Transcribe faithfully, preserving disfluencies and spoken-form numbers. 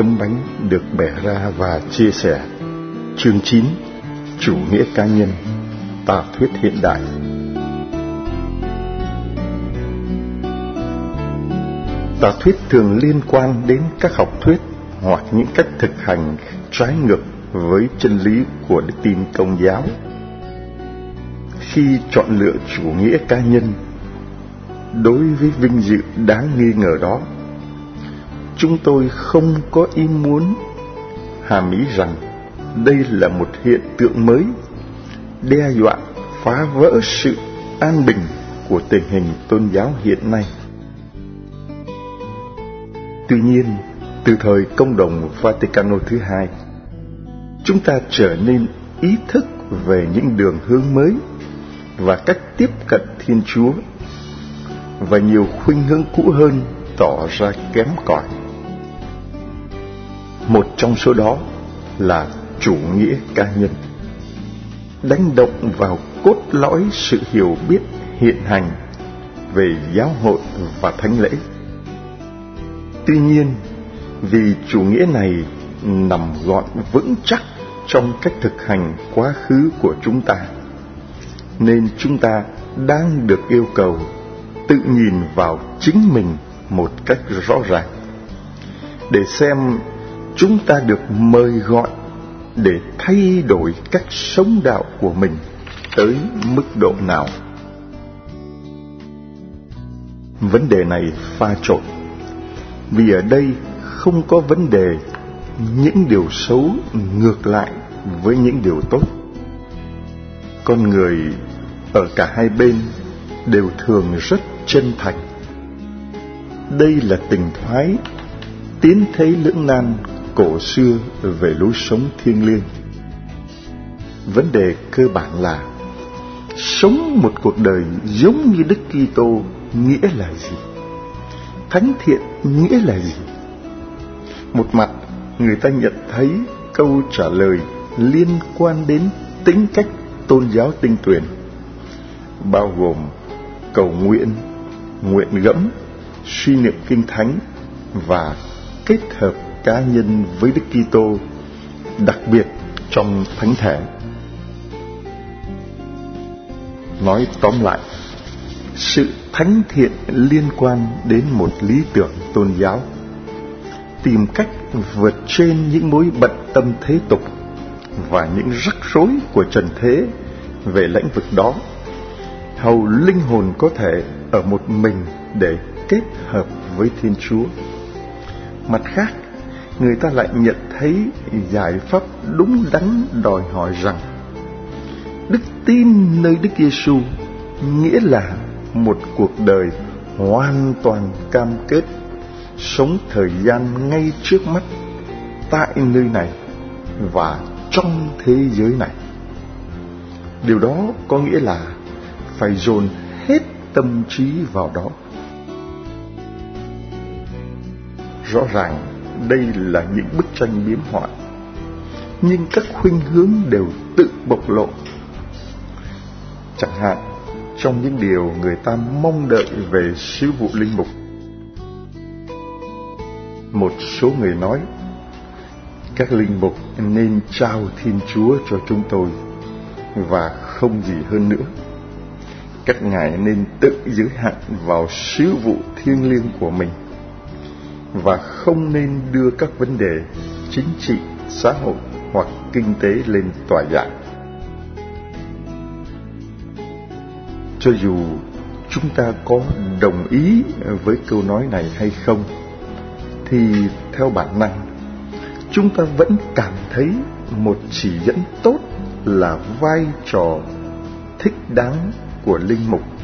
tấm bánh được bẻ ra và chia sẻ. Chương chín. Chủ nghĩa cá nhân, tà thuyết hiện đại. Tà thuyết thường liên quan đến các học thuyết hoặc những cách thực hành trái ngược với chân lý của đức tin Công giáo. Khi chọn lựa chủ nghĩa cá nhân đối với vinh dự đáng nghi ngờ đó, chúng tôi không có ý muốn hàm ý rằng đây là một hiện tượng mới, đe dọa phá vỡ sự an bình của tình hình tôn giáo hiện nay. Tuy nhiên, từ thời Công đồng Vaticano thứ hai, chúng ta trở nên ý thức về những đường hướng mới và cách tiếp cận Thiên Chúa, và nhiều khuynh hướng cũ hơn tỏ ra kém cỏi. Một trong số đó là chủ nghĩa cá nhân, đánh động vào cốt lõi sự hiểu biết hiện hành về giáo hội và thánh lễ. Tuy nhiên, vì chủ nghĩa này nằm gọn vững chắc trong cách thực hành quá khứ của chúng ta, nên chúng ta đang được yêu cầu tự nhìn vào chính mình một cách rõ ràng, để xem chúng ta được mời gọi để thay đổi cách sống đạo của mình tới mức độ nào. Vấn đề này pha trộn, vì ở đây không có vấn đề những điều xấu ngược lại với những điều tốt. Con người ở cả hai bên đều thường rất chân thành. Đây là tình thoái tiến thế lưỡng nan cổ xưa về lối sống thiêng liêng. Vấn đề cơ bản là sống một cuộc đời giống như Đức Kitô nghĩa là gì? Thánh thiện nghĩa là gì? Một mặt, người ta nhận thấy câu trả lời liên quan đến tính cách tôn giáo tinh tuyền, bao gồm cầu nguyện, nguyện gẫm, suy niệm kinh thánh và kết hợp cá nhân với Đức Kitô, đặc biệt trong thánh thể. Nói tóm lại, sự thánh thiện liên quan đến một lý tưởng tôn giáo, tìm cách vượt trên những mối bận tâm thế tục và những rắc rối của trần thế về lĩnh vực đó, hầu linh hồn có thể ở một mình để kết hợp với Thiên Chúa. Mặt khác, người ta lại nhận thấy giải pháp đúng đắn đòi hỏi rằng đức tin nơi Đức Giêsu nghĩa là một cuộc đời hoàn toàn cam kết sống thời gian ngay trước mắt, tại nơi này và trong thế giới này. Điều đó có nghĩa là phải dồn hết tâm trí vào đó. Rõ ràng đây là những bức tranh biếm họa, nhưng các khuynh hướng đều tự bộc lộ. Chẳng hạn, trong những điều người ta mong đợi về sứ vụ linh mục, một số người nói các linh mục nên trao Thiên Chúa cho chúng tôi và không gì hơn nữa. Các ngài nên tự giới hạn vào sứ vụ thiêng liêng của mình và không nên đưa các vấn đề chính trị, xã hội hoặc kinh tế lên tòa giảng. Cho dù chúng ta có đồng ý với câu nói này hay không, thì theo bản năng, chúng ta vẫn cảm thấy một chỉ dẫn tốt là vai trò thích đáng của linh mục